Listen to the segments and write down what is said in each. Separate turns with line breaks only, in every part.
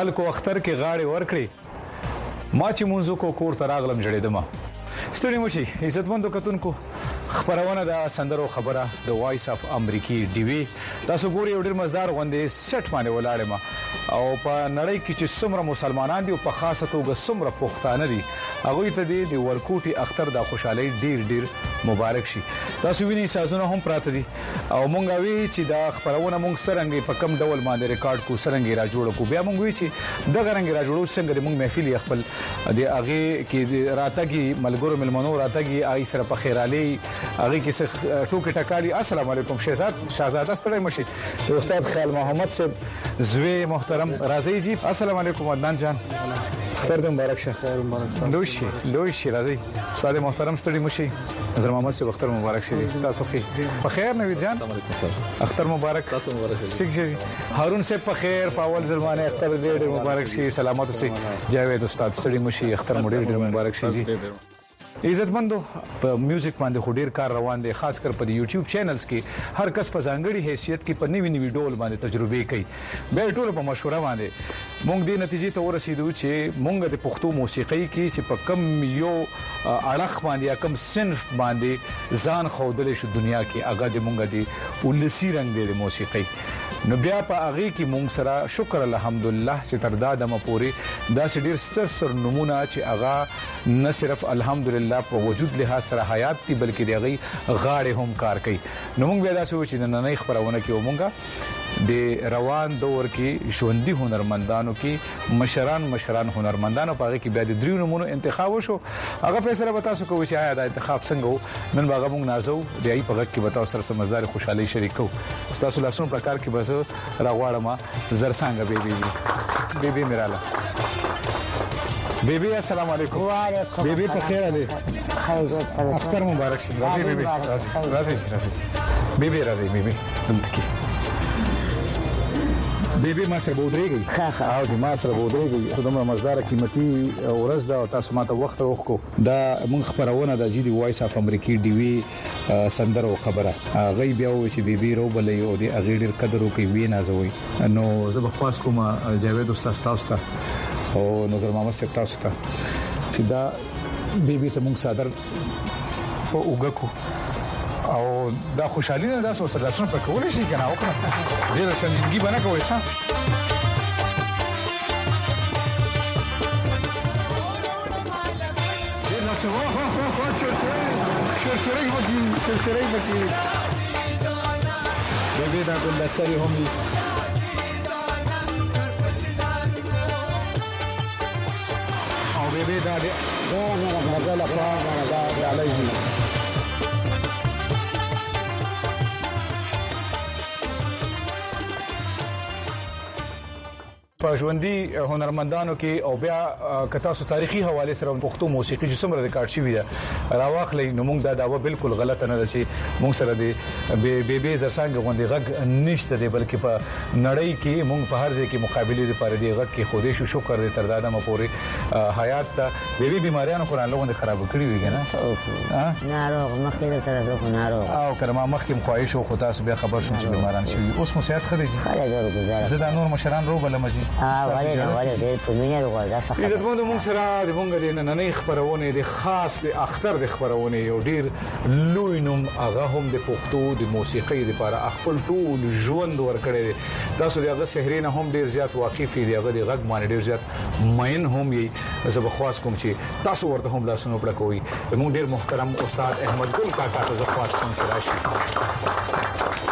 خلکو اختر کې غاړې ورکړي ما چې منځو کو کور ته راغلم جړېدم ستړي مشي عزتمندو کتونکو خبرونه د سندرو خبره د وایس اف امریکي ډي وی تاسو ګوري ډېر مزدار غوندې سټ باندې ولاړم او په نړۍ کې چې څومره مسلمانان دي او په خاصه توګه څومره پښتانه دي هغه ته د ورکوټي اختر د خوشحالي ډیر مبارک شي تاسو وینئ سازونه هم پراته دي او مونږ وی چې دا خبرونه مونږ سرنګي په کم ډول باندې ریکارډ کو سرنګي را جوړ کو بیا مونږ وی چې د غرنګ را جوړو څنګه مونږ محفل خپل د هغه کې راتګي ملګرو ملمنو راتګي آی سره په خیرالي هغه کې ټوکې ټکالي السلام علیکم شهزاده ستړي مشي استاد خیال محمد صاحب زوی محترم راځي جی السلام علیکم عدنان جان اختر دې مبارک شه خیر مبارک دوشي راځي استاد محترم ستړي مشي نظر محمد صاحب اختر مبارک شه تاسو په خیر نوید جان اختر مبارک تاسو مبارک شه هارون صاحب په خیر پاول زلمانه اختر دې مبارک شي سلامات سي جاوید استاد ستړي مشي اختر مو ډېر مبارک شي جی عزتمندو په میوزیک باندې خډیر کار روان دي خاص کر په یوټیوب چینلز کې هر کس په ځانګړي حیثیت کې په نوي ډول باندې تجربه کوي به ټول په مشوره باندې مونږ دې نتیجې ته ورسېدو چې مونږ د پښتو موسیقۍ کې چې په کم یو اړخ باندې یا کم صنف باندې ځان خودلې شو دنیا کې هغه د مونږ د ولسی رنگ د موسیقۍ نو بیا په هغه کې مونږ سره شکر الحمدلله چې تر دا دمه پوري دا ډېر ستر نمونه چې هغه نه صرف الحمدلله په وجود لحاظ سره حیات دي بلکې دغه غاړې هم کار کوي نو مونږ بیا دا سوچ چې نن نه خبرونه کې مونږه د روان دور کې ژوندۍ هنرمندانو کې مشران هنرمندانو په هغه کې بیا د دریو نمونو انتخاب وشو هغه فیصله به تاسو کوئ چې آیا دا انتخاب څنګه نن باغه مونږ نازو دی په هغه کې به تاسو سره سمجھدار خوشحالي شریکو تاسو لاسونو پرکار کې بس راغواړم زرسانګه بیبي میراله بیبي السلام علیکم وعلیکم بیبي په خیر ده اختر مبارک شه راځي بیبي راځي بیبي راځي بیبي دلته کې بیبي ما سره بودريږي او دې ما سره بودريږي خدامه مزدار قیمتي ورځ دا تاسو ماته وخت وکړو دا مونږ خبرونه د جدي وایس اف امریکي ډي وی سندرو خبره غي بیا و چې بیبي روبلې او دې اغیډر قدر کوي وی نازوي نو زه به خاص کوم جاوید استاد تاسو ته او نظر محمد صاحب تاسو ته چې دا بیبي ته مونږ صادر په وګکو او دا خوشحالي نه دا سره لاسونه په کول شي کنه او کنه ډېر سنجیدګي بنا کوي ها ډېر نو شرشري بکی بیبي دا ګل دستري هم دي او بیبي دا علیه په ژوندۍ هنرمندانو کې او بیا کتا سو تاریخي حواله سره پښتو موسیقي چې څومره ریکارډ شوی ده راواخلې نو موږ دا داوا بالکل غلطه نه ده چې موږ سره دی بیبي زرسانګ غوندي غږ نشته دی بلکې په نړۍ کې موږ په هر ځای کې مقابله لپاره دی غږ کې خوده شو شکر دې تر دا دمه پورې حیات ته بیبي بیماریانو قران له غوندي خراب کړی وي کنه
ناروغ مخکې طرف ناروغ
او کله مخکې خواهش او خو تاسو بیا خبر شوم چې بیماران شي اوس مو صحت خدي
خلک
زه دا نور مشران رو بل مزي
والے دې په مینه وروړه
عزت مند موږ سره د مونږ د نننۍ خبرونه د خاص د اختر د خبرونه یو ډیر لوی نوم هغه هم د پښتو د موسیقۍ لپاره خپل ټول ژوند ورکړي تاسو دغه سحرینه هم ډیر زیات واقف دي هغه د غږ باندې ډیر زیات مین هم یې زه بخواس کوم چې تاسو ورته هم لاسونه پړکوي موږ ډیر محترم استاد احمد ګل کاکا ته زه خواس کوم چې راشي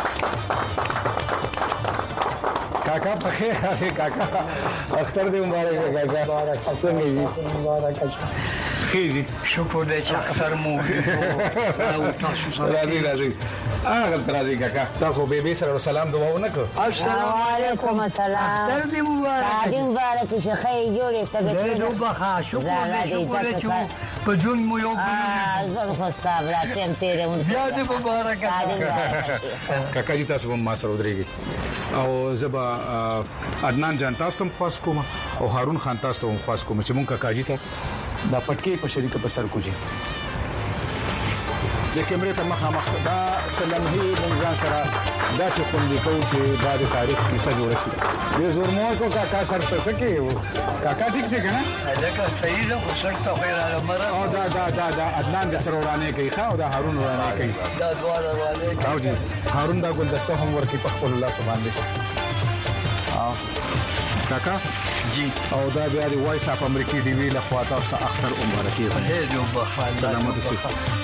کاکا په خیر راځي کاکا اختر دې مبارک کاکا څنګه مبارک خيجي
شکر دې چې اختر مو او تاسو سره
راځي هغه راځي کاکا تاسو بیبي سره سلام دعا ونکړه
السلام علیکم السلام
اختر دې
مبارک شه خیر جوړې ته
نو بخا شکر دې چې په جون مو یو
زه خو ستاسو راتم تیرې
بیا دې مبارک
کاکا جی تاسو هم ما سره ودرېږئ او زبا عدنان جان تاسو هم خاص کوم او هارون خان تاسو هم خاص کوم چې مونږ کاکا جی ته دا پټکی په شریکه په سر کوجی د کیمرې ته مخامخ دا سلمحي موږ ځان سره داسې خوندې کوو چې دا د تاریخ کیسه جوړه شي د زورمور کو کاکا سر ته سکے کاکا ټیک دی کنه
لکه صحیح ده خو سر ته خیر علمره
او دا عدنان د سر ورانه کوي ښا او دا هارون ورانه کوي
دا دواړه ورانه
او جی هارون دا ګلدسته هم ورکی په خپل الله سبحان دې او کاکا
جی
او دا بیا د وایس اف امریکای ټي وی له خوا تاسو اختر مبارکي
هي جو بخال
سلامت شي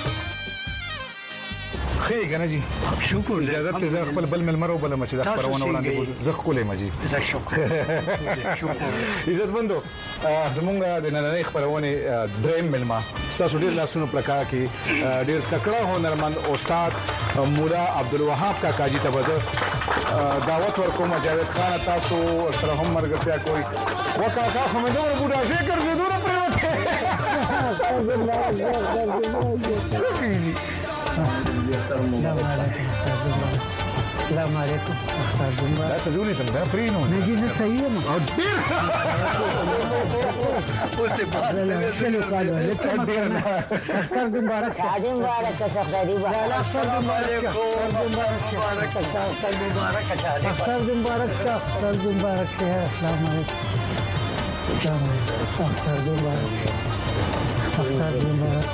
خیر کنه جی
شکر
اجازه ته زه خپل بل ملمرو بل مچ د خبرونه وړاندې زه خولې مجي
شکر
عزت مندو زمونږ د نننۍ خبرونه دریم ملما تاسو ډیر لاسونو پرکا کې ډیر تکړه هنرمند استاد مولا عبدالوهاب کاکا جی ته وزه دعوت ورکوم جاوید خان تاسو سره هم مرګتیا کوي وکاکا خمدور بوډا شي ګرځي دور پروته سکیږي
السلام علیکم اختر مبارک
دا سدونی سم دا فرینو
نه جی نه صحیح یم
او ډیر
اوسه بعد
چلو کالو لکه اختر مبارک
شادي مبارک شخداري مبارک
السلام علیکم مبارک اختر مبارک شادي
اختر مبارک اختر مبارک السلام علیکم اختر مبارک اختر مبارک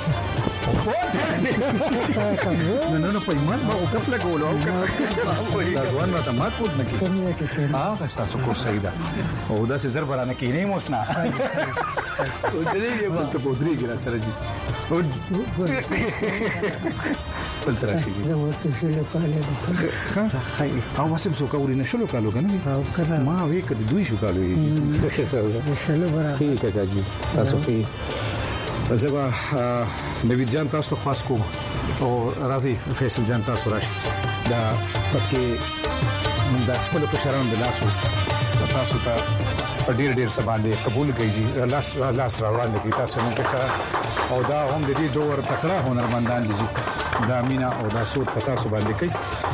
نه په ایمان ما او کپله کولو او دا ځوان راته مات کوټ نه کی هغه تاسو کو صحیح ده او دا سي زر برانه کی نه موسنا
ودرېږي
ته پودريږي را سره جی بل تراشي جی
دا ورته شلو کالو
او واسم سو کاوري نشلو کالو کنه
او کنه
ما وې کده دوی شو کالو
شلو برابر
ٹھیک ہے جی تاسو خي زبا نوید جان تاسو ته خاص کوم او راضي فیصل جان تاسو راشي دا پکې د خپل کشرانو د لاسو تاسو ته ډیر سبا دې قبول کړئ لاس راوړاندې کی تاسو نن کې او دا هم د دې دوه تکړه هنرمندان دي دا مینا او دا صوت پتا سو باندې کوي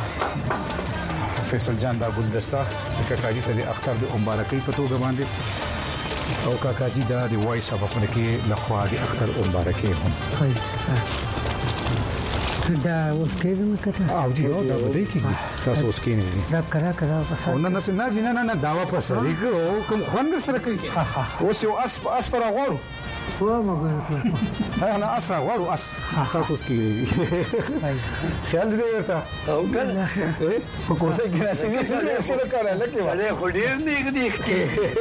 فیصل جان دا ګلدستا کاکا جی ته اختر د مبارکي پتو باندې او کاکا جی دا د وایس اف امریکای لخوا د اختر مبارکي هم
دا اوس کېږي کته
او جی او دا ودی کی تاسو اوس کې نه
دا کرا پس
او نه نه دا واپس لري کوم خوند سره کوي اوس یو اس پر غوړو
و مګر
انا اسرع غوړو اس تاسو اوس کې خیال دې ورته
او کنه
په کوڅه کې راځي شنو کار لکه
ولې خو ډېر نږدې کې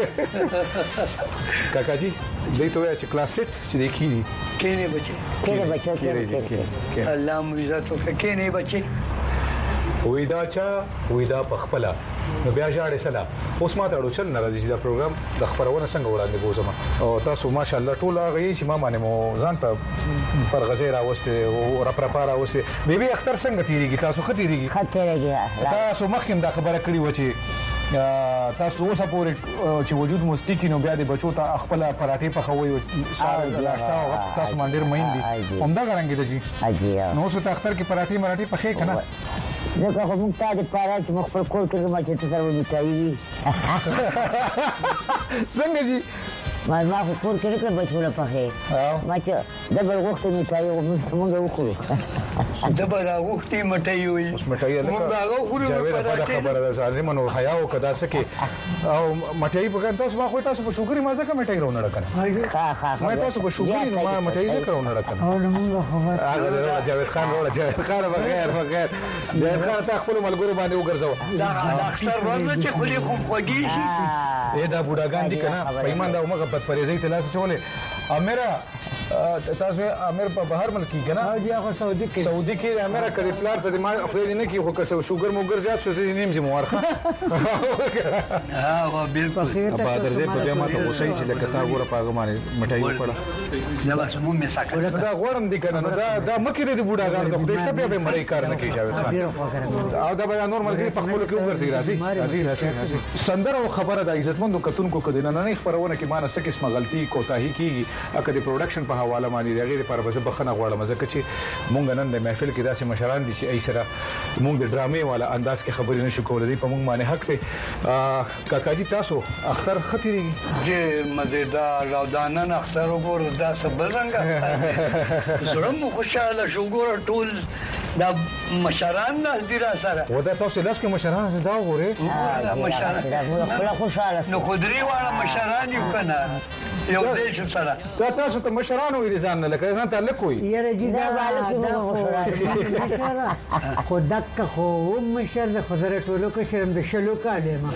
کاکا جی دې ته چې کلاس سیټ چې دیکھي
کینه بچي
کله بچو
الله مو عزت وکړي کینه بچي
وېدا پخپلا نو بیا ژاړې سلا اوس ما ته اړو چل ناراضي دا پروګرام د خبرونه څنګه وړاندې بوزم او تاسو ماشاءالله ټول هغه چې ما باندې مو ځان ته پر غزیر اوسته او را پرپارا اوسه بیبي اختر څنګه تیریږي تاسو ختیریږي تاسو مخکې دا خبره کړې و چې تاسو اوسه پورې چې وجود مستقی نو بیا د بچو ته خپل پراټې په خوي او سار لاشتا تاسو باندې مهندي همدا غرانګي د جی نو اوسه اختر کې پراټې مراټې په خې کنه
زه خو موږ ته د پاره چې مخ پر کول کې ما چې تاسو ومتایي
څنګه جی
ما خو کور کې کړ بچو له پخې ما چې دبل وخت میتایي موږ وخورو
دبل وخت میتایي وي
اوس میتایي له جاوید په خبره ده ځانې منو حیا او کدا سکه او میتایي په تاسو ما خو تاسو په شوګري مازه کا میتایي راونه راکنه ما تاسو په شوګري ما میتایي ذکر راونه راکنه
او موږ خبر
هغه جاوید خان ولا جاوید خان بغیر جاوید خان ته خپل ملګرو باندې وګرځاو
دا اختر ورځ چې خولي خو خوږی شي
دا بوډاګان دي کنه پیمان دا موږ په پریزي تلاس چولې اميره تاسو امیر په بهر ملک کې کنه
او دی هغه
سعودي کې امیر کړي پلار ته ما خپل نه کې خو کسو شوګر موګر زیات شو سې نیم چې مورخه
ها بالکل
په درځي په دې ماته اوسې چې لکه تا ګوره پاګه باندې مټای وکړه
دا بس مو مې ساکړه
دا غوړم دي کنه دا مکه دې بوډاګان د خپل شته به مړی کار نه کوي جاوید او دا به نورمال کې په خپل کې وګرځي راځي سندر او خبره د عزتمندو کتونکو کدي نه خبرونه کې مانه څه قسمه غلطي کوتاهي کیږي اکه د پروډکشن په حواله باندې دغه لپاره به بخنه غواړم ځکه چې مونږ نن د محفل کې داسې مشران دي چې ای سره مونږ د ډرامې والا انداز کې خبرې نشو کولای په مونږ باندې حق دی کاکاجي تاسو اختر خطرې
ډېر مزیدار او دانن اختر وګور دا سبل رنګ زړه مو خوشاله شو ګور ټول دا مشران نه دي را سره
ودا تاسو لاس کې مشران زدا وګوره
مشران
خپل خوشاله
نو خدري والا مشران یو کنه یو دیش سره
تاسو ته مشران وې ځان نه لکه ځان تعلق وي
یاره دي دا خو دک خو مشر د خضر ټولو کې شرم د شلو کاله ما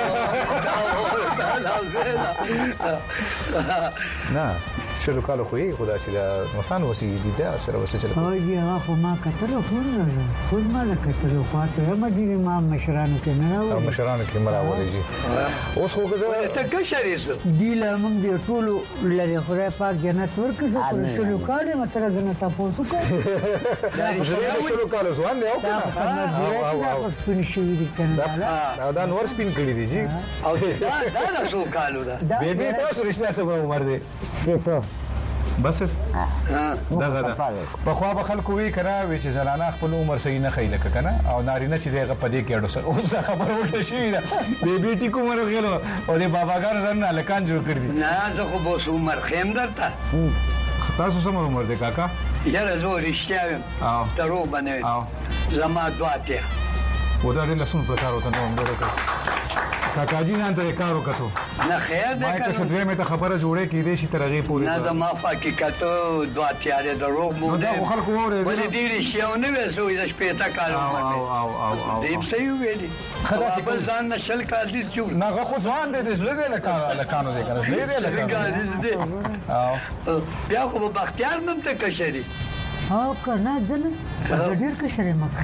نه شلو کاله خو یې خدا چې دا مسان وسی دي دا سره وسه چل
او یا خو ما کتل خو ما نه کتل خو ته مدینه ما مشرانو کې نه راو
مشرانو کې مراولې جی اوس خو
ته کشرې
دی لا موږ دی ټول لري خدای پاک جنت ورکړي چې شلو کاله متره نه تاسو کو
شلو کاله ځوان دی او
او سپین شي دي کنه
دا نور سپین کړی دي جی
او دا شو کالو دا
بیبي تاسو رښتیا سره عمر دی
ته
بس دغه په خوا به خلکو وی کرا وی چې زنانه خپل عمر صحیح نه خېل کنه او نارینه چې دغه پدې کې اډو سره اوس خبر ورته شي دا بیبي ټیکو مر غلو او د باباګار زنه لکان جوړ کړی
نه زه خو به عمر خیم درته
تاسو سم عمر دی کاکا
یاره زه رښتیا یم درو باندې زما دعاته
ودا دې لسون پرکار وته نو موږ کاکاجی نن ته کار وکړو
نه خیر ده
ما ته څه مې ته خبره جوړه کې دې شي ترغه پوری
نه دا ما حقیقت دعا تیارې درو مو
دا خلکو وره
ولې دې رښتیاونه وسو د شپې تا کار
او
دې څه ویلي خلاص په ځان نشل کار دي چې
نه خو ځوان دې زړه دې لکانو دې کنه زړه دې لکانو
بیا خو بختیار نن ته کشري
او کنه دنه ډېر کشرې مکه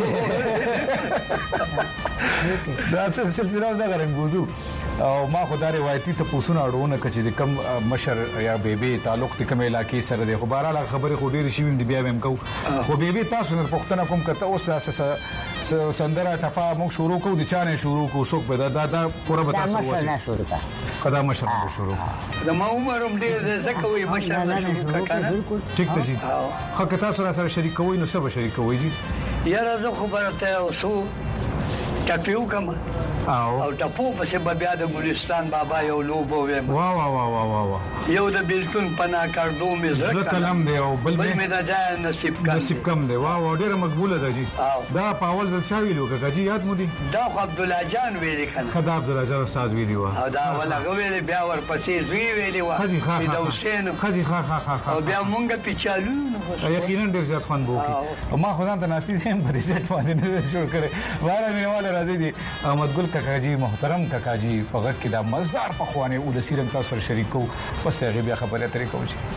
دا سلسله دا غرنګوزو او ما خدای روایتي ته پوسونه اړونه کچې د کم مشر یا بیبي تعلق د کوم علاقې سره د خبره خبره خو ډېر شي بیا هم کو خو بیبي تاسو نه پښتنه کوم کته اوس سندره ټپا موږ شروع کوو د چانه شروع کوو څوک به دا پوره به تاسو وایي قدم مشر شروع
دا ما عمرم دې زکه وي مشر کنه
ټیک ته جی خو که تاسو سره شریک کوئ نو سبا شریک کوئ جی
یاره زه خبره ته اوسو ټپیو کوم او ټپو په سبب بیا د ګلستان بابا یو لوبو ویم
وا وا وا وا وا
یو د بیلتون پنا کاردو مې
زړه کلم دی او بل
مې دا ځای نصیب
کم دی وا وا ډیره مقبوله ده جی دا پاول ځل چا ویلو کاجی یاد مو دي
دا عبد الله جان ویلی کنه
خدا عبد الله جان استاد ویلی وا
او دا ولا غویل بیا ورپسې زوی ویلی وا
خزي خا
او بیا مونږ پیچالو
یقینا ډیر زیات خوان بو او ما خدای ته ناشتي زم په دې ځای باندې نه شروع کړې واره مې والا راځي دي احمد ګل کاکاجی محترم کاکاجی په غږ کې دا مزدار په خوانه او د سیرم تاسو سره شریکو پس ته بیا خبره ترې کوم شي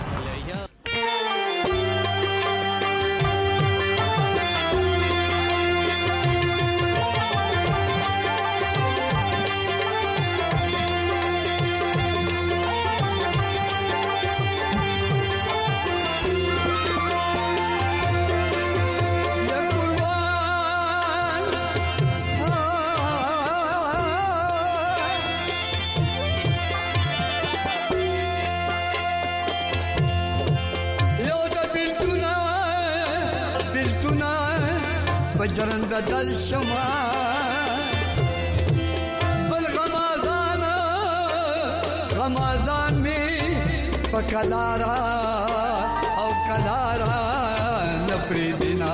بجرن بدل شما غمازان می پکلارا او کلارا نپری دینا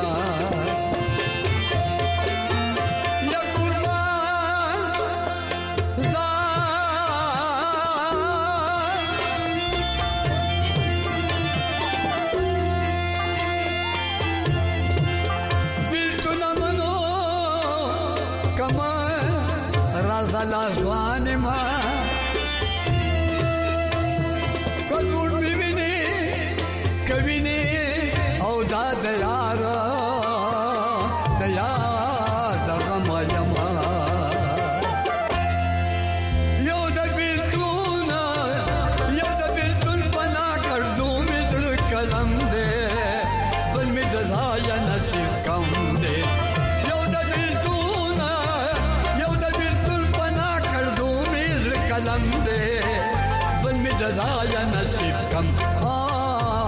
لازوان ما کلور بیبینی کبینی او دا دیارا دا غم یما یو دا بیلتون پنا کردو می دل کلم دے بل می جزایا نصیب کم دے کلم دے بل می جزایا نصیب کم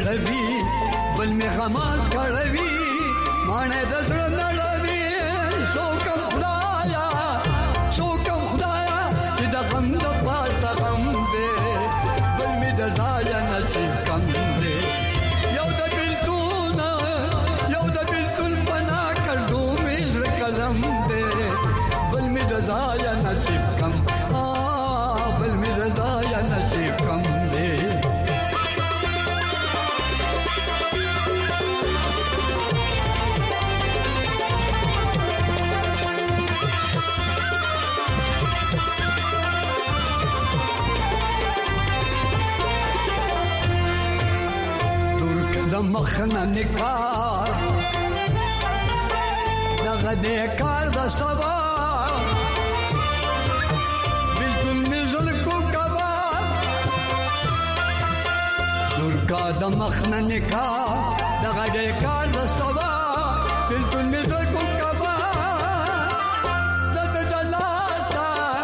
کړوي بل می غماز کړوي مانه د زړه نړوي څوکم خدایا چې د غم د پاسه غم دې بل می د ځای نصیب کم دې یو د بلتون پنا کړو می قلم دې بل می د ځای نصیب کم بل می د ځای نصیب کم دې مخنا نکار دغه دې کار د سبا بالکل مزل کو کبا درګه د مخنا نکار دغه دې کار د سبا بالکل مزل کو کبا د دلاسا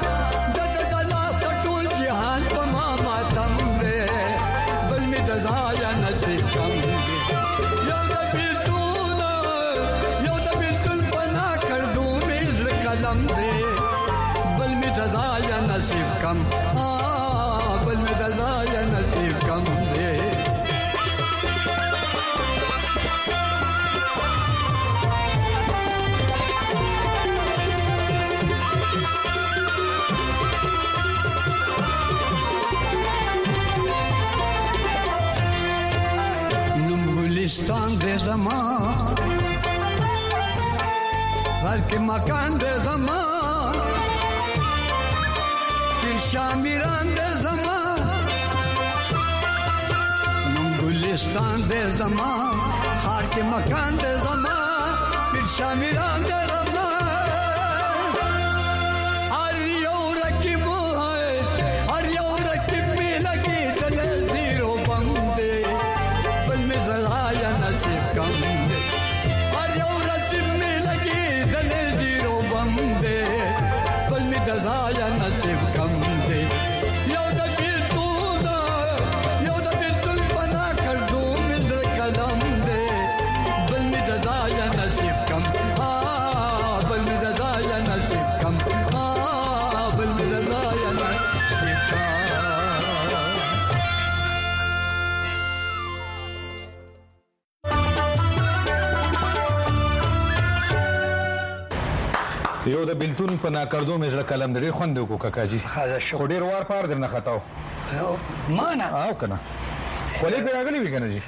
ټول جهان په ما ماتم دې بل می د ځای نصیب کم نصیب کم بل می دزایا نصیب کم دے نم گلستان دے زمان غر کے مکان دے زمان شامیران دے زمان نم گلستان دے زمان خار کے مکان دے زمان پھر شامیران دے زمان ہر یو رکب میں لگی دل زیرو بم دے بل میں ذرایا نصیب کم دے ہر یو رکب میں لگی دل زیرو بم دے بل میں ذرایا نصیب کم
یو د بلتون په ناکړدو مې زړه قلم لري خوند وکړو کاکاجي خو ډیر وار پار درنه خطاو
معنا
او کنه خولې په راغلي وی کنه جی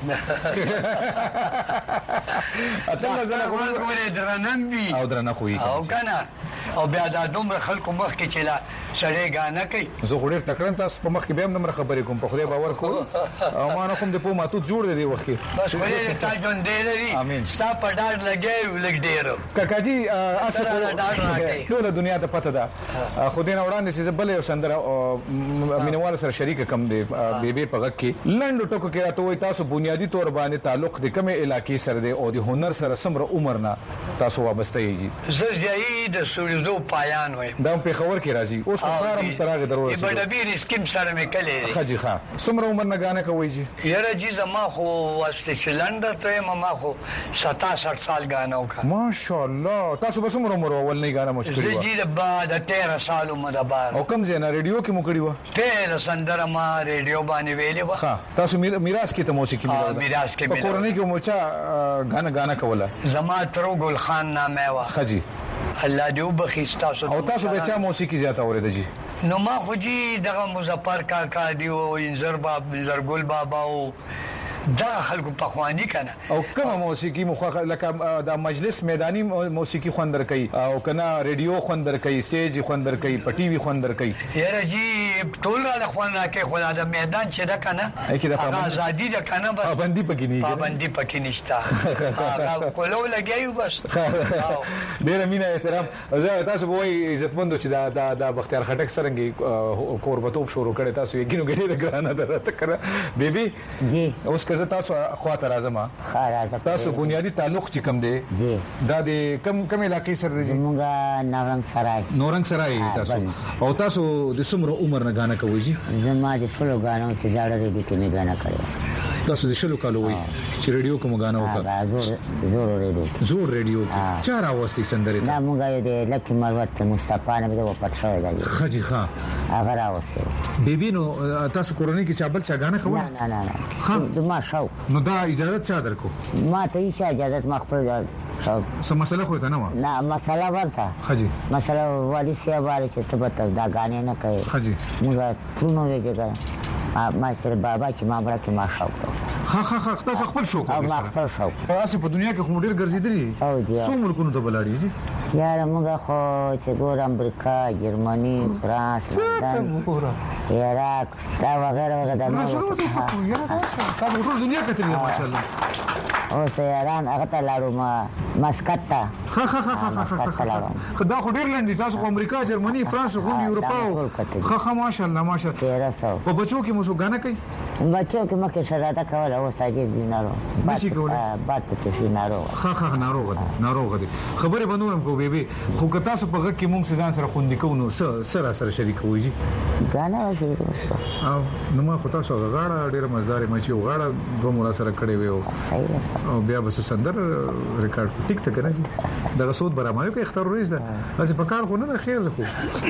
اته ځنه
کومه درنم وی
او درنه خوې
او کنه او بیا د دومره خلکو مخ کې چلا سړی غانه کوي
زه خوري تکړن تاسو په مخ کې به هم نمبر خبرې کوم په خدای باور کوم او ما نه کوم د په ماتو جوړ دی وخت کې
بس خوري تا جون دی لري ستا په ډاډ لګي ولګ ډیرو
کاکاجي اسه ټول دنیا ته پته ده خو دین وړاندې چې بل یو سندره مینوال سره شریک کم دی بیبي په غک کې لنډ ټکو کې راته وای تاسو بنیادی تور باندې تعلق د کومه علاقې سره دی او د هنر سره سمره عمر نه تاسو وابسته یی
زړی د سورزو پایان وای
دا په خبر کې راځي اوس خبرم تراغه ضرورت
دی بډ بیر سکیم سره مې کله
خجی ښا سمره عمر نه غانه کوي جی
یاره جی زما خو واسطه چلند ته ما خو 67 سال غانه وکړه
ماشاءالله تاسو به سمره عمر اول نه غانه مشکل
و جی د بعد 13 سال عمر د بعد
او کم زینا ریډیو کې مو کړی و
ته سندره ما ریډیو باندې ویلې و
ها تاسو میراث کې ته موسیقي
میراث کې
په کورنۍ کې مو چا غانه کوله
زما ترو ګل خان نامه و
خجی
الله دې وبخښتا
او تاسو به چا موسیقي زیاته اورید جی
نو ما خو جی دغه مظفر کاکا دی او انزر ګل بابا او دا خلکو په خواني کنه
او کومه موسیقي مخه لکه د مجلس میدانی موسیقي خوندر کوي او کنه ریډیو خوندر کوي سټیج خوندر کوي په ټي وي خوندر کوي
یاره جی ټول را خوانه کې خدا د میدان چې دا کنه هغه ازادي ده کنه بس
پابندي
پکې نشته هغه کولو لګیو بس
ډیر مینا احترام زه تاسو به عزتمند چې دا بختیار خټک سرنګي قربتوب شروع کړي تاسو یې ګینو ګډه ګرانه درته کړه بیبي
جی
اوس که تاسو خواته راځم تاسو بنیادی تعلق چې کم دی
جی
دا د کم علاقې سره دی
موږ نورنګ سرای
تاسو او تاسو د څومره عمر نه غانه کوي جی
زما د 16 غانو چې ځاړه دې کې نه غانه کړو
تاسو د شلو کالو وي چې ریډیو کوم غاڼه وکړه زور ریډیو چا راوستي سندره
دا موږ یو د لکه مروت مصطفی نه به پټ شوی دی
خجی ها
هغه راوستي
بیبي نو تاسو کورنۍ کې چابل چا غاڼه کوله
نه ما شو
نو دا اجازه چا درکو
ما ته هیڅ اجازه ما خپل
سم مسله خو ته نه و
نه مسله ورته
خجی
مسله والی سی واره چې ته به دا غاڼه نه کوي
خجی
موږ ټول ویل ماستر بابا چې ما برکه ما شوق
ها تاسو خپل شوق
ما خپل شوق
تاسو په دنیا کې خو ډیر ګرځیدلی څو ملکونو ته بلاړی دي
یار موږ خو چې ګور امریکا جرمني فرانس لندن عراق دا وغیرہ وغیرہ
تاسو ټول دنیا کې تللی ماشاءالله
او سیاران هغه ته لاړو ما مسقط ته
خدا خو ډیر لندې تاسو امریکا جرمني فرانس خو یورپا ماشاءالله په بچو کې موږ غاڼه کوي
بچو کې مکه شراته کول او ساجد بینارو بات پته شي
ناروغ دي خبره بنورم کو بیبي خو که تاسو په غږ کې موږ ځان سره خوندې کوو سره شریک وږي
غاڼه شروع
او نو ما خو تاسو غاړه ډیر مزدار ما چې غاړه دوه مولا سره کړې وې او بیا به سندر ریکارډ ټیک ته کنه دا صوت برابر کې اختر ورځ ده اسی په کار خو نه خیر ده خو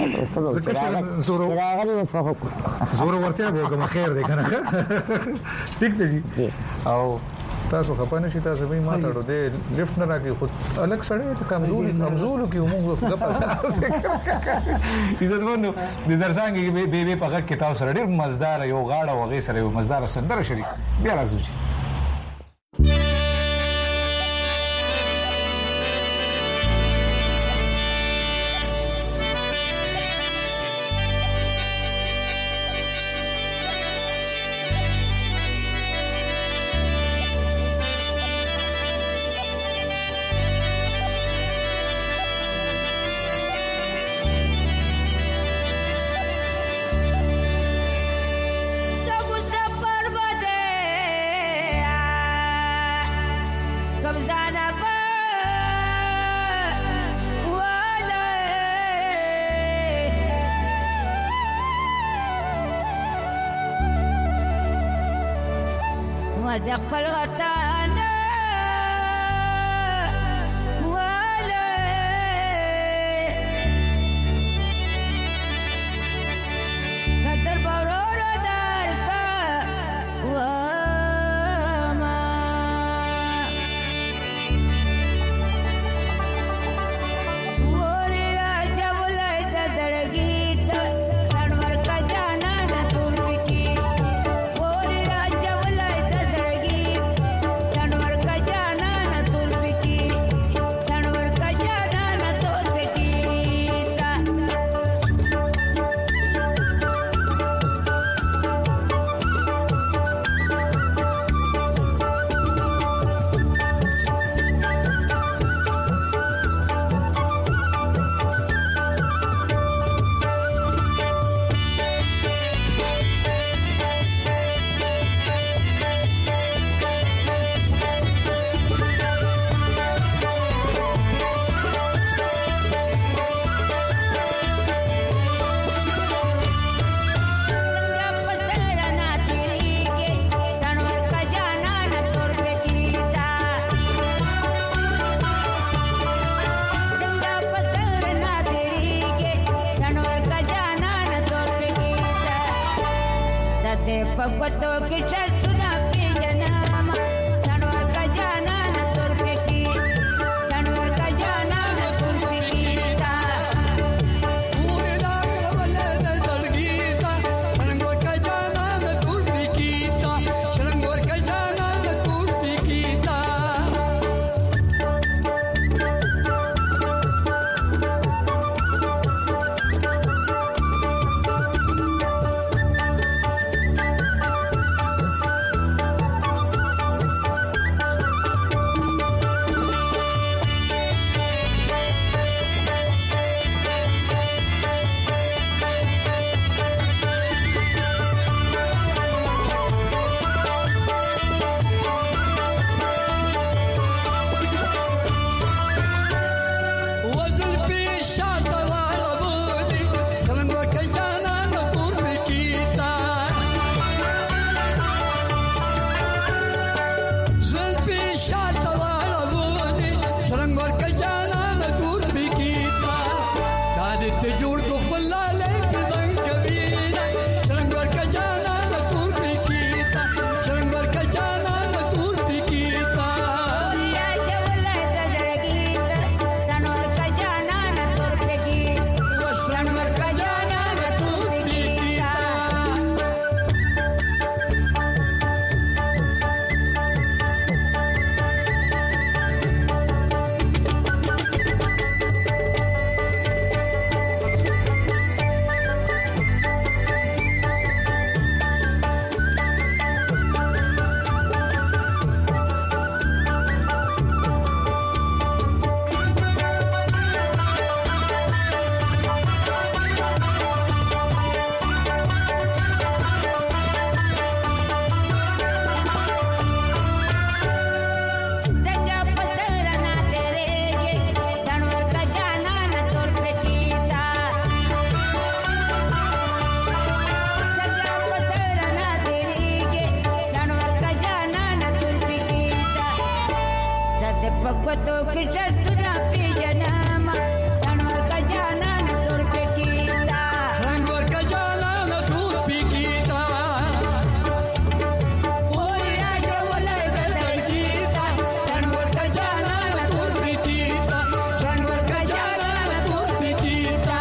زور ورته به کوم خیر ده کنه ټیک ده جی او تاسو خپانه شي تاسو به ما تاړو دې لیفت نه راکې خو الګ سړې کمزوري کې موږ غپا عزت مند د زرسانګي به په غږ کې تاسو سره ډېر مزدار یو غاړه وغه سره یو مزدار سندره شریک بیا راځو
د خپل وطن واله قدر بورور دار کا وما وري راجا ولای د دړګي تنور کا جانا د تور کی وري راجا पगवतो की शर्तुना पिजनामा तनवर का जाना न तुर की तनवर का जाना न तुर पीता
पूरे लाग वाले न सड़गीता शरंगोर का जाना न तुर पीता शरंगोर का जाना न तुर पीता
کې شرطونه پیژنم تن ورکه جانان تور پکیتا
رنگ ورکه جانان تور پکیتا
وای راځه ولای د لړکیتا
تن ورکه جانان تور پکیتا
تن ورکه جانان تور
پکیتا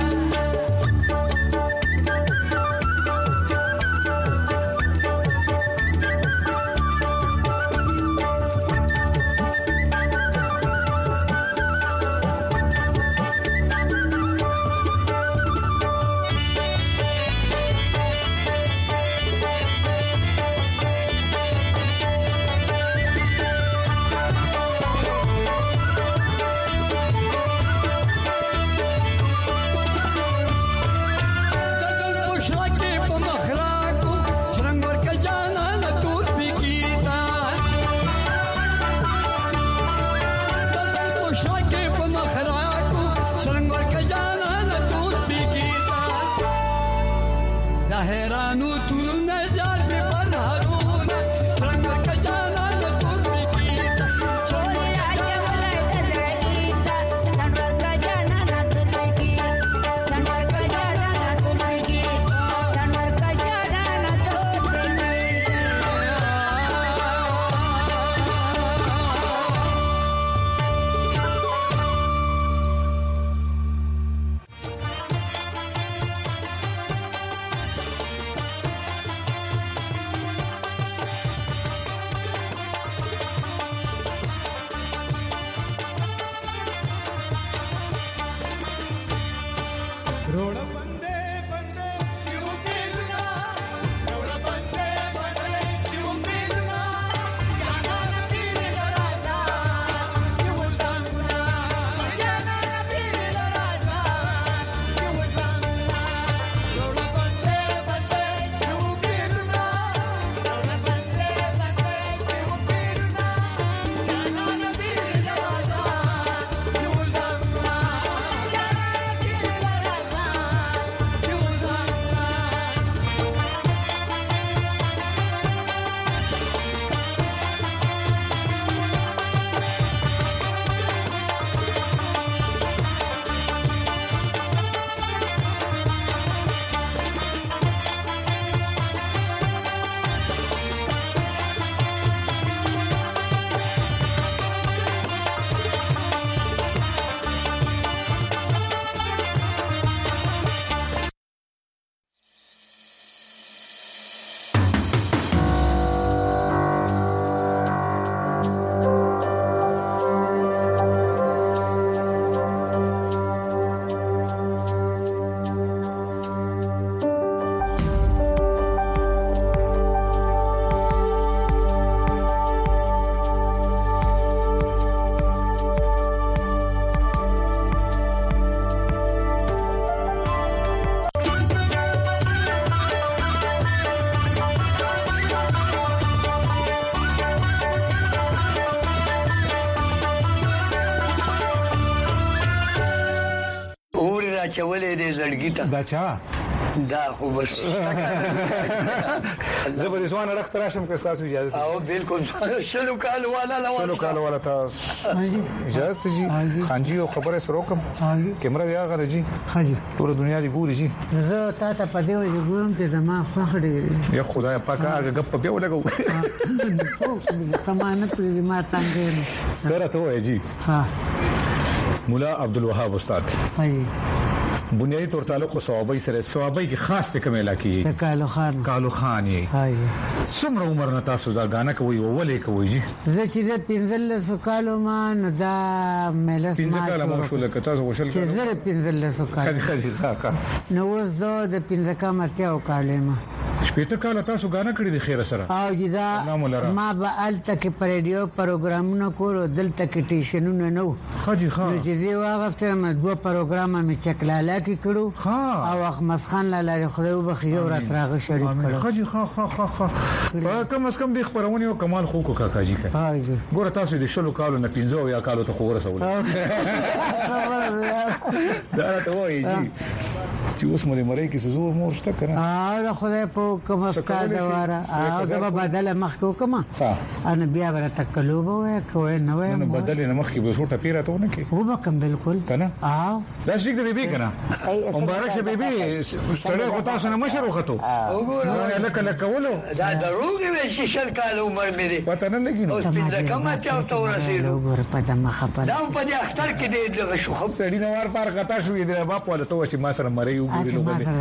हैरानू तू नजर पे पधारूना रंग का जाना तू पीता
وای راځه ولای د لړکیتا تن ورکه جانان تور پکیتا تن ورکه جانان تور پکیتا تن ورکه جانان تور پکیتا
रोड़ा बंदे बंदे चुपीलना रोड़ा बंदे बंदे चुपीलना जाना नबी राजा चुबुसाना जाना नबी राजा चुबुसाना रोड़ा बंदे बंदे चुपीलना रोड़ा बंदे बंदे चुपीलना जाना नबी राजा चुबुसाना چولې دې زړګی ته
بچا
دا خو بس
زبر ځوان رخت راشم که تاسو اجازه
او بالکل شلو کال والا
شلو کال والا تاسو اجازه جی خانجی او خبره سره کوم کیمرا دی هغه دی
حاجی
ټول دنیا دی ګوري جی
زه تا ته په دې وجه ګورم چې زما خوښ دی
یا خدای پاک هغه غپ په ولګو
سمانه پرې ما څنګه
تر ته وای جی
ها
مولا عبدالوهاب استاد
حاجی
بنیادی طور تعلق صوابی سره صوابی کی خاص ته کومه علاقې
کالو خان
یې
حاجی
څومره عمر نه تاسو دا غانا کوي او ولې کوي جی
زه چې د 15 کالو ما نه دا ملس ما
15 کاله مو شو لکه تاسو وشل
چې زه 15 کالو
خاصی ښه
نو زه د 15 کالو اتیا کالو ما
شپږ کاله تاسو غانا کړی د خیر سره
او جدا ما به الته کې پر ریډیو پروګرامونه کولو دلته کې ټیشنونه نو
خاجي
نو چې زه واغفتم دوه پروګرام مې چکلاله کې کړو او احمد خان لاله خدای وبخیو راتراغه شریک کړو
خاجي ها کم از کم د خبرونه او کمال خو کو کاکاجي کوي ګوره تاسو د شلو کالو نه 15 یا کالو ته خو ورسول دا ته وایي چې اوس مې مړی کې زور مور شته کنه
اه خدای په کوم استاد واره او دا بدل مخ کو کما انا بیا ور تکلوب وای کوی نو وای
نو بدل نه مخ کې به څوټه پیرا ته ونه کې
هو بکم بالکل
کنه
اه
دا شیک دی بیبي کنه مبارک شه بیبي سره خو تاسو نه مشر وختو
وګوره
لکه ولو
دا دروغ وی چې شل کال عمر مې دی
پته نه لګی نو
اوس په کومه چاوته ورسېدو
وګوره په دمه خبر
دا په دې اختر کې دې دغه شو خو
سړی نو ور پار کتا شو دې باپ ولا ته چې ما سره مړی وګورې نو باندې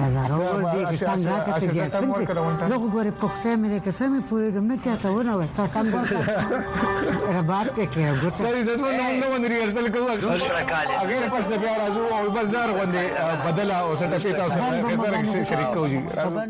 زه وګوره پخته مې کې سمې پوهېږم نه چاته ونه وای تر کوم رباط کې ګوت
دا عزت نو نو ریهرسل کوو اگر پس د بیا راځو او بس زار غوندې بدل او سټفیټ او سره شریک کوجی راځو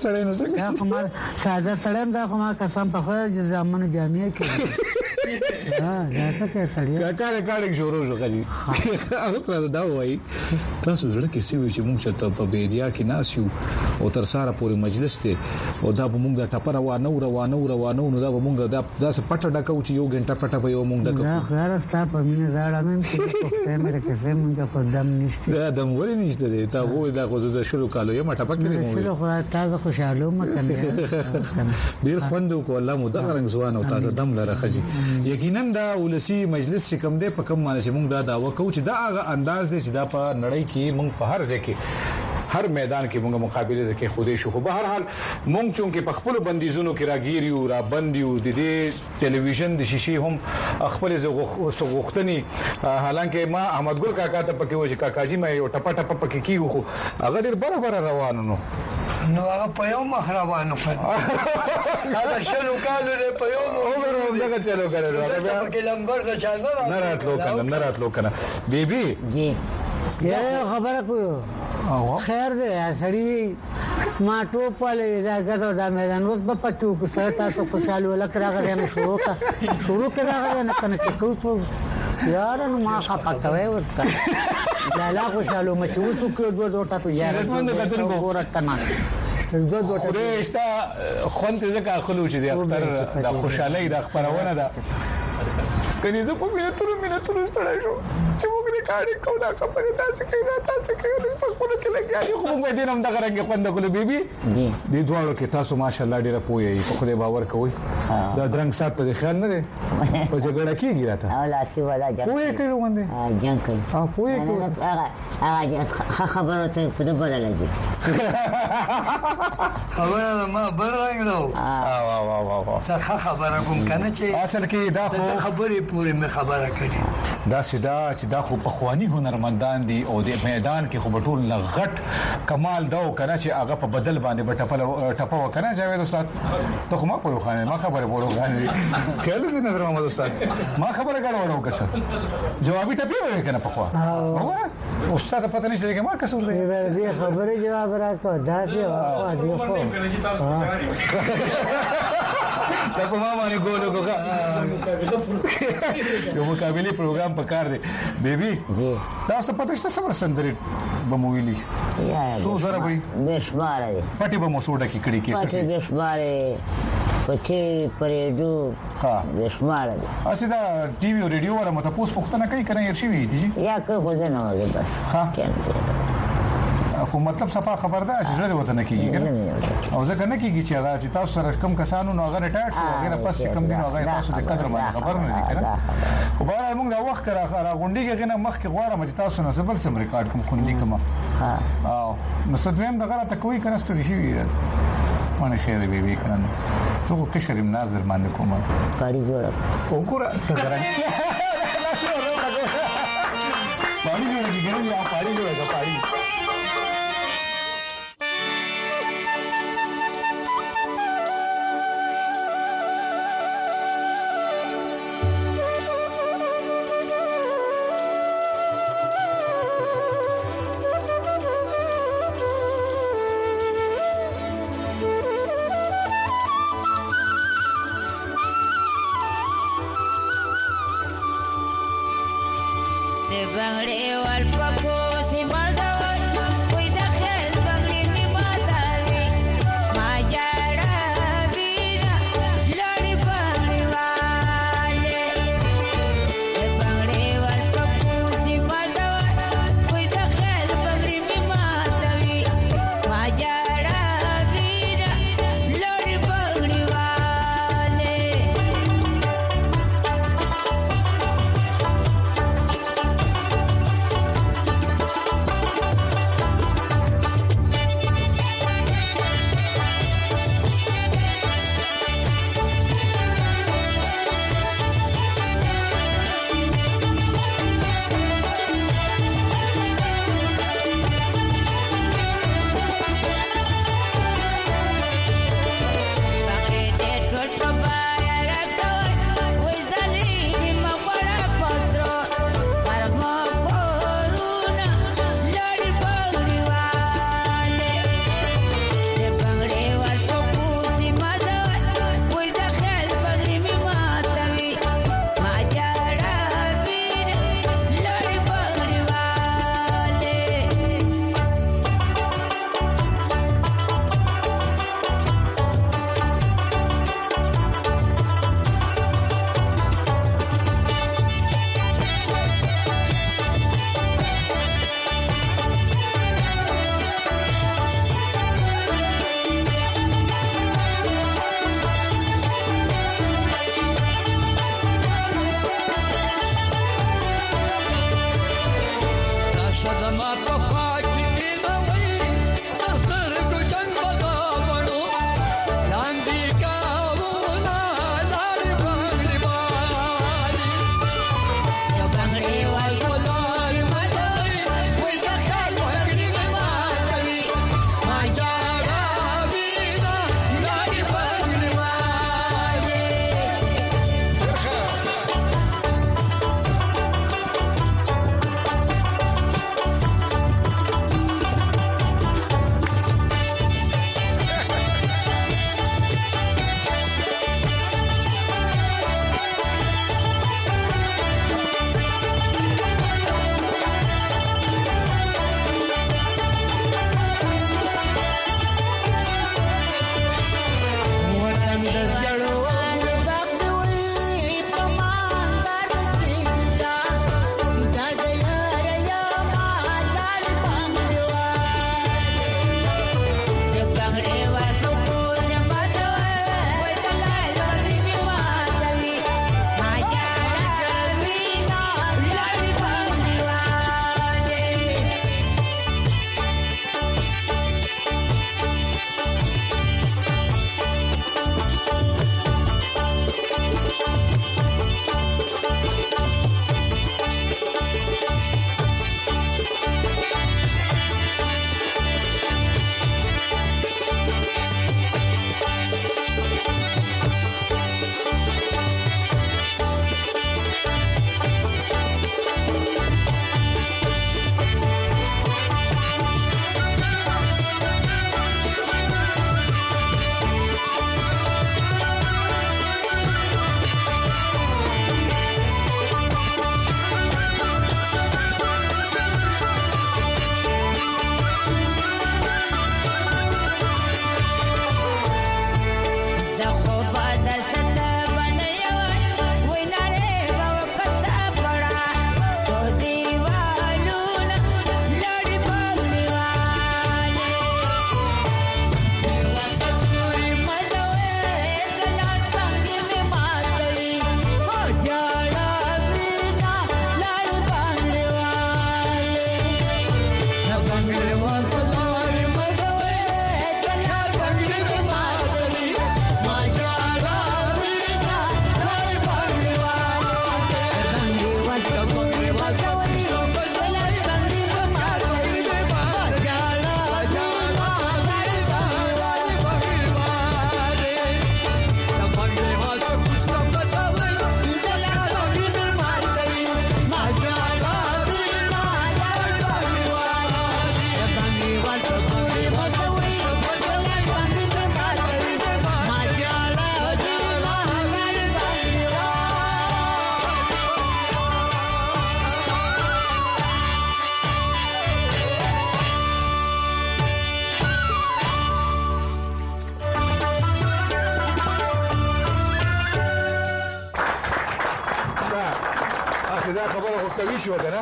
سړی نو څنګه
دا خو ما ساده سړی دا خو ما قسم په خدای د زمانو جامع کې دا څه کې سړی
کاړه شروع شو غلي اوس را دا وایي تاسو زړه کې سی وي چې موږ ته په بیدیا کې ناسیو او تر ساره پورې مجلس ته او دا به موږ د ټپر روانو نو دا به موږ دا څه پټه ډکو چې یو غنټه پټه به یو موږ ډکو
دا خیال ستا په مینه زړه مې په مې کې زمونږ په دم نشته
دا دم ولې نشته دی تا وو دا خو د شلو کالو یم ټپه کې مو
شلو خو تاسو خوشاله مکنه
ډیر خوند کو الله مو دا رنګ ځوان او تازه دم لره خجي یقینا دا ولسی مجلس چې کوم دی په کوم معنی چې موږ دا داوا کوو چې دا هغه انداز دی چې دا په نړۍ کې موږ په هر ځای کې هر میدان کې موږ مقابله کې خوده شو خو به هر حال موږ چون کې په خپل بندیزونو کې راګیریو را بندیو د دې ټلویزیون د شیشې هم خپل زغختنی حالانکه ما احمد ګل کاکا ته پکې و چې کاکاجی مې یو ټپه پکې کیو خو هغه ډیر برابر روانو
نو هغه په یو مخ روانو هغه شلو کالو نه په یو
عمر دغه چلو کړو
هغه په لمبر د چانه
نه راتلو کنه بیبي
جی
یو خبره کوو خیر دی سړی ما ټوپ ولې دا غږ دا میدان اوس په پټو کو سره تاسو خوشاله ولکراغه نه شروع کړه نه کنه چې کو یار نو ما خپه کوي ورته لا خوشاله مچو څو کو دوه ټاپو یار ورته نه
خورشتا خونته ځکه خلو چې د اختر د خوشحالي د خبرونه ده کني زه په مینه ستړی شو چې موږ دې کاړي کو دا خبره تاسو کوي د خپل کې لګیا خو موږ دې نم دغه رنګ خوند کول بیبي
جی
دې دواړو کې تاسو ماشاءالله ډیره پوهیږئ په خدای باور کوئ دا درنګ سات په خیال نه دی په جګړه کېږي راته
او لاسي ولا
پوهې کوي وندې
جنگ کوي
پوهې کوي
هغه خبره ته په دې بدل دي
خبره ما برنګ نو
وا
دا خبره کوم کنه چې
اصل کې دا خو
خبرې پوری مې خبره کړې
دا سیدا چې دا خو په خواني هنرمندان دي او د میدان کې خو بټول لغټ کمال دا وکړه چې هغه په بدل باندې ټپه وکړه جاوید استاد ته خو ما په خانه ما خبره بولو غانې کله دې نظر محمد استاد ما خبره غاړه وړو کښه جوابي ټپه وکړه کنه په خوا او استاد پته نشته چې ما کسور دی
دې خبره جواب راکړه دا دی خو
دا په ما باندې ګولو کوګه یو مقابله پروګرام پکار دی بیبي
جی
تاسو پته شته سمر سندري بمویلی سو زره وي
بشمار دی
پټي به مسوډه کې کړي کې
پټي بشمار پټي پرېډو
ها
بشمار دی
اسی دا ټي وي او رادیو ولا مته پوس پختنه کوي کنه ير شي وي دي
یا که خو نه وږي بس
ها خو مطلب صفه خبردار چې زړه وته نه کیږي کنه او ځکه نه کیږي چې هغه چې تاسو سره کم کسانو نو هغه ریټایر شو هغه پس کم دي هغه تاسو د قدر باندې خبر نه دي کنه خو بهر موږ دا وخت را غونډي کې نه مخ کې غواړم چې تاسو نه زبر سم ریکارډ کوم خوندې کما او نو ستویم دغه ته کوي کنه ستوري شي باندې خیر دی بیبي کنه ته خو کشر ناز در باندې کومه
کاری جوړه
وګوره څنګه پاری جوړه کیږي یا پاری جوړه پاری
de bangre wal pako si maldawat koi da khel bangre ni madari majara vira lori bangre wale de bangre wal pako si maldawat koi da khel bangre ni madari majara vira lori bangre wale
صدمه په خوا کې نیلوي دفتر ګجن بدا بڼو لاندې کاوونه لاړې بنګړې والي یو بنګړې وال ولار مدوي وای د خیال بنګړې ماتوي ما جاړه وینا لاړې بنګړې والي وطن د زړو
دا خبره خو کوي شو کنه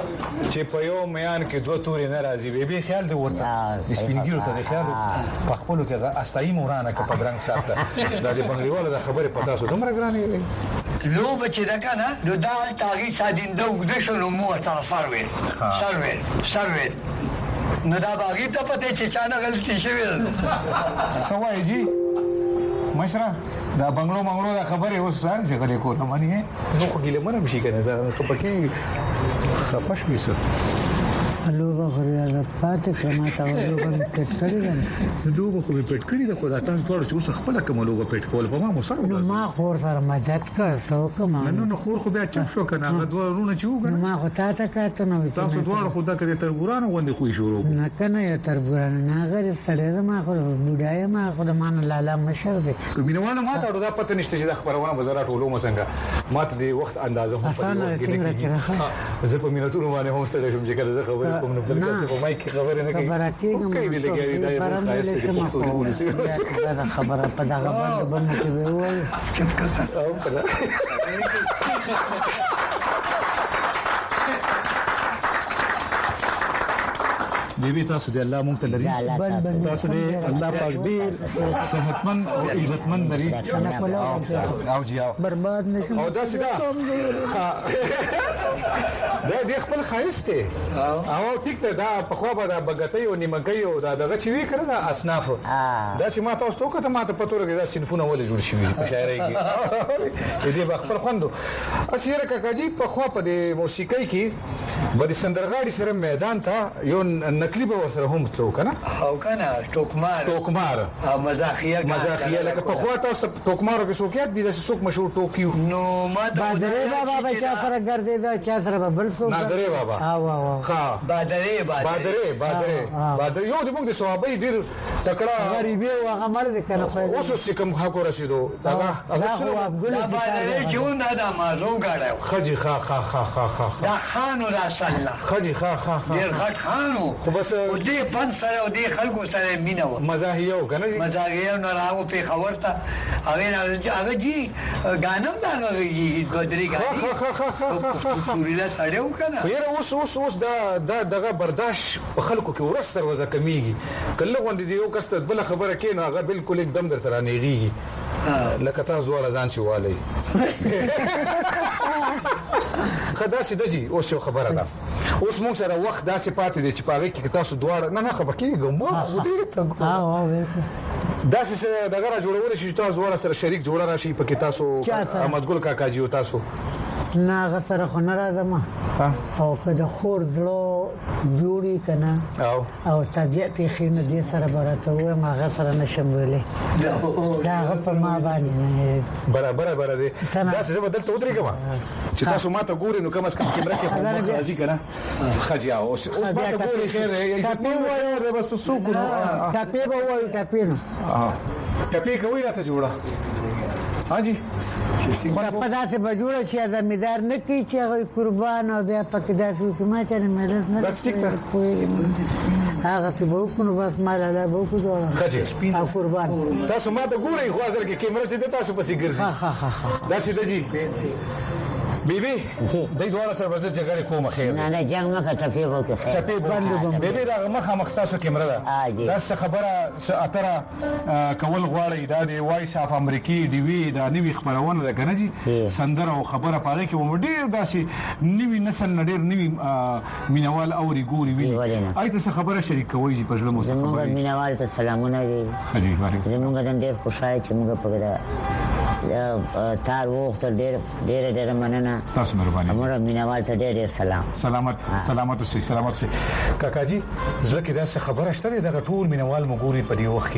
چې په یو میان کې دوه تورې ناراضي به خیال دی ورته د سپینګیرو ته خیال په خپل کې استایي مورانه کې پدرنګ ساته دا د بنگړیواله د خبره پتا سو دومره ګرانې
لو بچی دا کنه نو دا تاغي سادینده وګد شنو مو سره سروي نو دا باغی ته پته چې چانه غلطي شوی
سوای جی مشره دا بنگلو دا خبره اوس سره چې غلې کوله مانی نو خو ګیله مونږ شي کنه دا خپکه خپش ویسه
لوبه غریاله پاتې کما تا لوبه پټ کړی ده
لوبه خو پټ کړی ده خو دا تاسو ټول چې اوس خپل کوم لوبه پټ کول په ما مو سره
ما خور سره مدد کړ سو کوم
نو خور خو بیا چپ شو کنه هغه دوه رونه چې وګنه
ما خو تا ته کاته نو
تاسو دوه خو دا کړي تربورانه وندې خو شروع
نه کنه یا تربورانه نه غیر سره ما خو بډای ما خو مان لاله مشر دي
کومینوانه ما ته دا پته نشته چې د خبرونه بازار ټولو مسنګه ما ته د وخت اندازه هم په زه په میناتونو باندې هم ستړی شوم چې کله زه خبرې کوم نو په کاست په مایک خبرې نه کوي کوي دې لګیاري دا یو خاصه د پښتو د پولیسو
دا خبره په دغه باندې کې وایي
او په دیوی تاسو دې الله مونږ ته لري تاسو دې الله پاک ډیر صحتمن او عزتمن لري او جی او
برباد نشو
او دا سیده دا د خپل خایست او ټیک ته دا په خو به دا بغتې او نیمګي او دا دغه چې وی کړه دا اصناف دا چې ما تاسو ته ما ته پتو لګی دا صنفونه ولې جوړ شي په شاعرۍ کې دې بخپل خوندو اسیره کاکاجی په خو په د موسیقۍ کې به د سندرغاړي سره میدان ته یو نقلی به سره هم تلو کنه
او کنه ټوکمار او مزاحیه
لکه په خو تاسو ټوکمارو کې څوک دي د څوک مشهور ټوکیو
نو ما
بادرې بابا به چا سره ګرځیدا چا سره بل څوک
نادرې بابا ها بادرې یو د موږ د صحابه ډیر تکړه
غریبي او هغه مرد کنه
اوس چې کوم حق رسیدو دا
بادرې جون دا مازو غاړه
خجي خا
دا خانو را صلی
خجي خا
ډیر غټ خانو
خو بس
دې فن سره او دې خلکو سره مينو
مزاحیه کنه
مزاحیه نه راو په خبر ته هغه جی غانم دا غي ګدري غاړي سوريلا سړیو کنه
یره اوس دا دغه برداشت په خلکو کې ورس دروازه کمیږي کله غوندې دی یو کس ته بل خبره کین هغه بالکل एकदम در ترانېږي لکه تاسو ول ځان چې والي خدا سي دجي اوس یو خبره ده اوس موږ سره وخت داسې پاتې دي چې پاره کې تاسو دواړه نه خبر کیږم ما خو دې ته داسې دغه را جوړول شي تاسو دواړه سره شریک جوړ راشي په کې تاسو احمد ګل کاکاجی او تاسو
نه غسر خو نه راځم او کله خور دلو جوړی کنه او طبيعت خینه دې سره برته و ما غسر نشم ویلې دا په ما باندې
برابر دي دا څه بدل ته ودرې کما چې تاسو ماته ګورئ نو کوم اس کیمرا کې په راځي کنه خجیا اوس ماته ګورئ خیر یې په بس سوق
ټاپې به وایو ټاپې نو
ټاپې کوي راته جوړه ها جی
په داسې بجوړه چې زمیدار نه کی چې هغه قربان او بیا پکې داسې حکومت نه ملز نه
بس ټیک ته
هغه څه به وکړو بس مال لا به وکړو
خجی
او قربان
تاسو ماته ګورئ خو ځل کې کیمرا چې تاسو پسې ګرځي دا سیده جی بیبي دای دوه سره ورځ جګړه کومه خیر
نه جنگ مکه ټپی وکړه
ټپی باندې بیبي دا مخه تاسو کیمرا دا څه خبره اتره کول غواړي دا د وایس اف امریکي ډي وی دا نوې خبرونه ده کنه جی سندره او خبره پاره کې و ډیر داسې نوې نسل نډیر نوې مینوال او ریګوري وی آیته څه خبره شریک کوي جی په ژوند مو څه خبره
مینوال ته سلامونه دي
حجی
زموږ د ډیر خوشاله چې موږ په تار وخت ډیر مننه
تاسو مهرباني
امر مینوال ته ډیر
سلامت اوسئ کاکاجی زړه کې دا څه خبره شته د ټول مینوال مګوري په دې وخت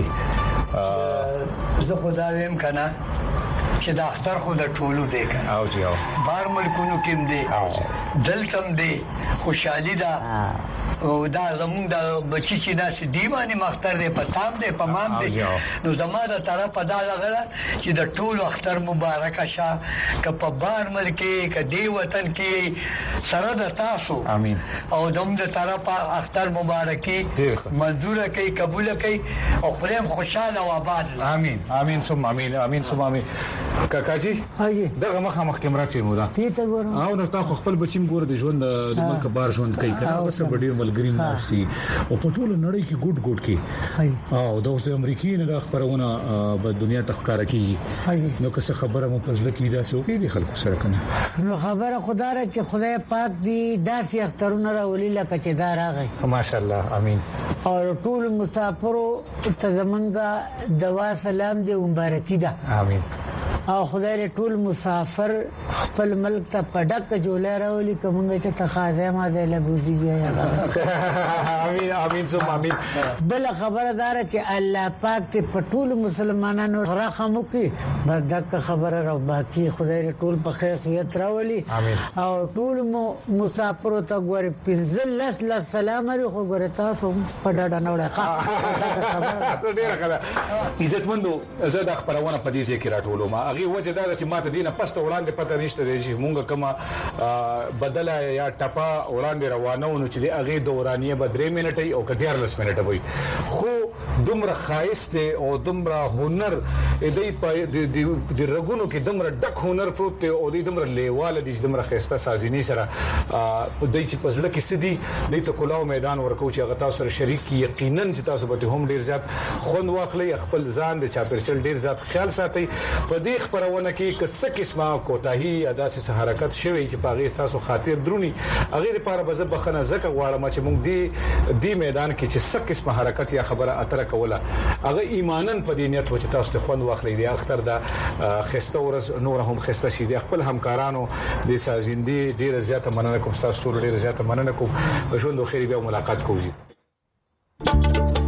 کې
زه خدای ویم کنه چې دا اختر خو د ټولو دی کنه
او جی او
بار ملکونو کې دی دلتم دی خوشحالي ده او دا زمونږ د بچی چې دا دیوانه مختار دی پتام دی پمام دی نو زموږه طرف دا لغله چې د ټولو اختر مبارک شه ک په بار ملکی ک دی وطن کې سره د تاسو
امين
او دمو طرف اختر مبارکي منظور کوي قبول کوي او خپلم خوشاله او آباد
امين ثم امين کاکاجی دغه مخ کیمرا چې مودا
ته ګورم
او نو تاسو خپل بچیم ګور د ژوند د ملک بار ژوند کوي کنه بس ډیر ملګری ناشي او په ټول نړۍ کې ګډ کې او د اوس امریکای نه د خبرونه په دنیا تخکار کیږي نو که څه خبره مو پزله کې دا څه کوي د خلکو سره کنه
نو خبره خدای چې خدای پاک دی داسې اخترونه راولي لکه چې دا راغی
ماشاءالله امين
او ټول مسافرو ته زمونږه دوا سلام دی مبارکي ده
امين
او خدای ټول مسافر خپل ملک ته پډک جوړه راولي کومه چې تخاذه ما ده لبوزيږي
امين ثم امين
بل خبردار چې الله پاک ته پټول مسلمانانو رحم وکي بردک خبره رو باقي خدای ټول په خیر خیرت راولي او ټول مسافر ته ګور پنځل لس سلام لري خو ګور تاسو په ډاډه نه وړه
ډیره کړه عزتمندو زه د خبرونه په دې کې راټولم هغه وجه دا چې ماته دینه پسته وړاندې پته نشته دی چې مونږه کما بدله یا ټپا وړاندې روانه ونو چې هغه دورانیه به 3 منټي او 14 منټه وي خو دومره خایسته او دومره هنر دې په د رګونو کې دومره ډک هنر پروت دی او دې دومره لیواله دي دومره خایسته سازینی سره دې چې پزله کې سدي دې ته کلاو میدان ورکو چې هغه تاسو سره شریک یقینا چې تاسو به هم ډیر زیات خوند واخلي خپل ځان د چاپرچل ډیر زیات خیال ساتي په دې خبرونه کې کس قسمه کوتاهي ادا سه حرکت شوی چې پاغي تاسو خاطر درونی هغه لپاره به زه بخنه زکه غواړم چې موږ دی میدان کې چې څه قسمه حرکت یا خبره اتره کوله هغه ایمانن په دې نیت و چې تاسو ته خوند واخلئ دی اختر دا خسته ورځ نور هم خسته شي د خپل همکارانو د سازندې ډیره زیاته مننه کوم تاسو ټول ډیره زیاته مننه کوم ژوند خو خیر بیا ملاقات کوو